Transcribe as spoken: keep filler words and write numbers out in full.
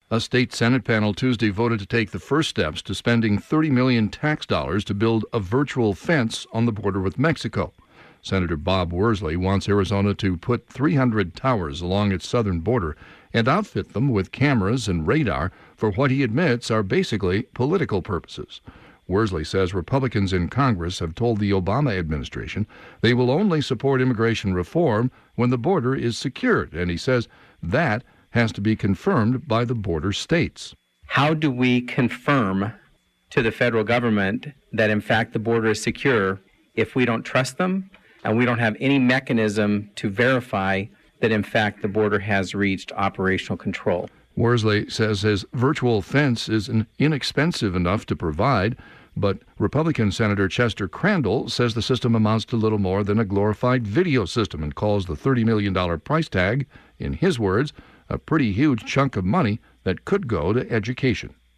A state Senate panel Tuesday voted to take the first steps to spending thirty million dollars tax dollars to build a virtual fence on the border with Mexico. Senator Bob Worsley wants Arizona to put three hundred towers along its southern border and outfit them with cameras and radar for what he admits are basically political purposes. Worsley says Republicans in Congress have told the Obama administration they will only support immigration reform when the border is secured, and he says that has to be confirmed by the border states. How do we confirm to the federal government that, in fact, the border is secure if we don't trust them and we don't have any mechanism to verify that, in fact, the border has reached operational control? Worsley says his virtual fence is inexpensive enough to provide, but Republican Senator Chester Crandall says the system amounts to little more than a glorified video system and calls the thirty million dollars price tag, in his words, a pretty huge chunk of money that could go to education.